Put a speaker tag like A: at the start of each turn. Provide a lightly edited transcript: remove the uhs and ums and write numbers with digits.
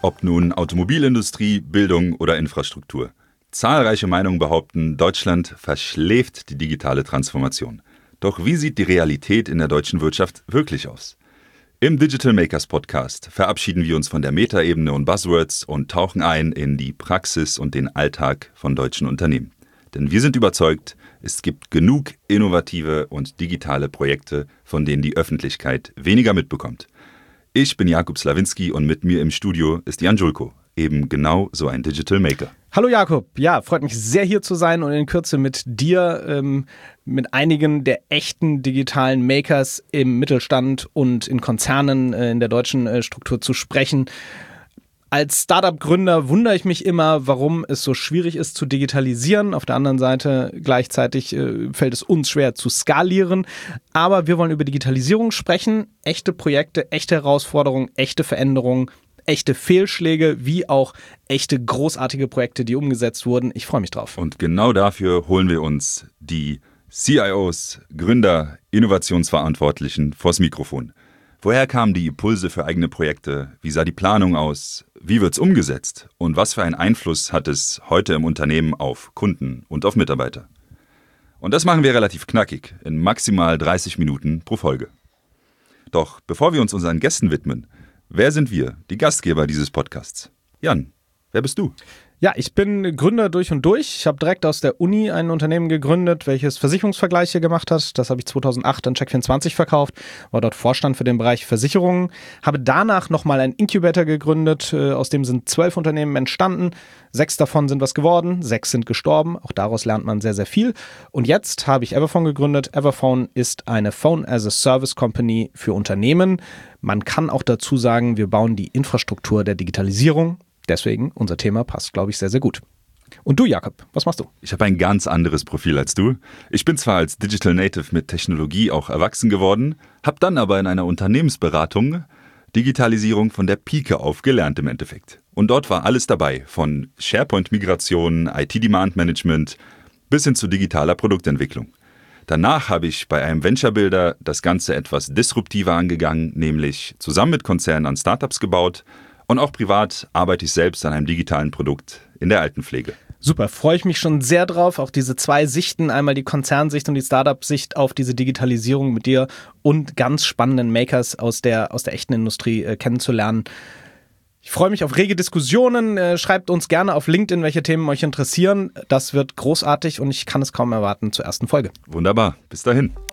A: Ob nun Automobilindustrie, Bildung oder Infrastruktur. Zahlreiche Meinungen behaupten, Deutschland verschläft die digitale Transformation. Doch wie sieht die Realität in der deutschen Wirtschaft wirklich aus? Im Digital Makers Podcast verabschieden wir uns von der Metaebene und Buzzwords und tauchen ein in die Praxis und den Alltag von deutschen Unternehmen. Denn wir sind überzeugt, es gibt genug innovative und digitale Projekte, von denen die Öffentlichkeit weniger mitbekommt. Ich bin Jakub Slawinski und mit mir im Studio ist Jan Julko, eben genau so ein Digital Maker.
B: Hallo Jakub, ja, freut mich sehr hier zu sein und in Kürze mit dir, mit einigen der echten digitalen Makers im Mittelstand und in Konzernen in der deutschen Struktur zu sprechen. Als Startup-Gründer wundere ich mich immer, warum es so schwierig ist zu digitalisieren. Auf der anderen Seite gleichzeitig fällt es uns schwer zu skalieren. Aber wir wollen über Digitalisierung sprechen, echte Projekte, echte Herausforderungen, echte Veränderungen, echte Fehlschläge, wie auch echte großartige Projekte, die umgesetzt wurden. Ich freue mich drauf.
A: Und genau dafür holen wir uns die CIOs, Gründer, Innovationsverantwortlichen vors Mikrofon. Woher kamen die Impulse für eigene Projekte? Wie sah die Planung aus? Wie wird es umgesetzt? Und was für einen Einfluss hat es heute im Unternehmen auf Kunden und auf Mitarbeiter? Und das machen wir relativ knackig, in maximal 30 Minuten pro Folge. Doch bevor wir uns unseren Gästen widmen, wer sind wir, die Gastgeber dieses Podcasts? Jan, wer bist du?
B: Ja, ich bin Gründer durch und durch. Ich habe direkt aus der Uni ein Unternehmen gegründet, welches Versicherungsvergleiche gemacht hat. Das habe ich 2008 an Check24 verkauft, war dort Vorstand für den Bereich Versicherungen. Habe danach nochmal einen Incubator gegründet, aus dem sind 12 Unternehmen entstanden. 6 davon sind was geworden, 6 sind gestorben. Auch daraus lernt man sehr, sehr viel. Und jetzt habe ich Everphone gegründet. Everphone ist eine Phone-as-a-Service-Company für Unternehmen. Man kann auch dazu sagen, wir bauen die Infrastruktur der Digitalisierung. Deswegen, unser Thema passt, glaube ich, sehr, sehr gut. Und du, Jakob, was machst du?
A: Ich habe ein ganz anderes Profil als du. Ich bin zwar als Digital Native mit Technologie auch erwachsen geworden, habe dann aber in einer Unternehmensberatung Digitalisierung von der Pike auf gelernt im Endeffekt. Und dort war alles dabei, von SharePoint-Migration, IT-Demand-Management bis hin zu digitaler Produktentwicklung. Danach habe ich bei einem Venture-Builder das Ganze etwas disruptiver angegangen, nämlich zusammen mit Konzernen an Startups gebaut. Und auch privat arbeite ich selbst an einem digitalen Produkt in der Altenpflege.
B: Super, freue ich mich schon sehr drauf, auch diese 2 Sichten, einmal die Konzernsicht und die Startup-Sicht auf diese Digitalisierung mit dir und ganz spannenden Makers aus der echten Industrie kennenzulernen. Ich freue mich auf rege Diskussionen, schreibt uns gerne auf LinkedIn, welche Themen euch interessieren. Das wird großartig und ich kann es kaum erwarten zur ersten Folge.
A: Wunderbar, bis dahin.